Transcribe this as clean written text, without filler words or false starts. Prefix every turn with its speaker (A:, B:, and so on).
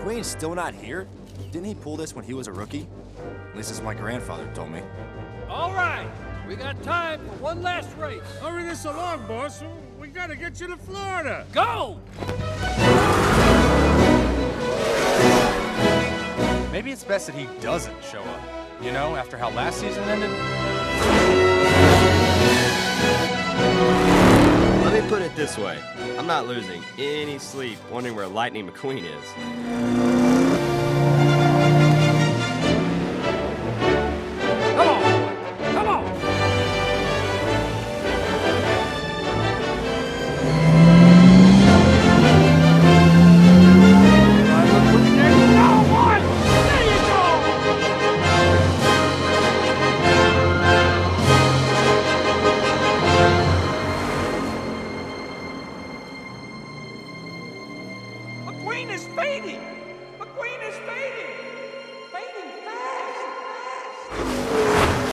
A: McQueen's still not here? Didn't he pull this when he was a rookie? At least as my grandfather told me.
B: All right, we got time for one last race.
C: Hurry this along, boss. We gotta get you to Florida.
B: Go!
D: Maybe it's best that he doesn't show up. You know, after how last season ended?
E: Let me put it this way. I'm not losing any sleep wondering where Lightning McQueen is.
B: Come on, come on! McQueen is fading! McQueen is fading!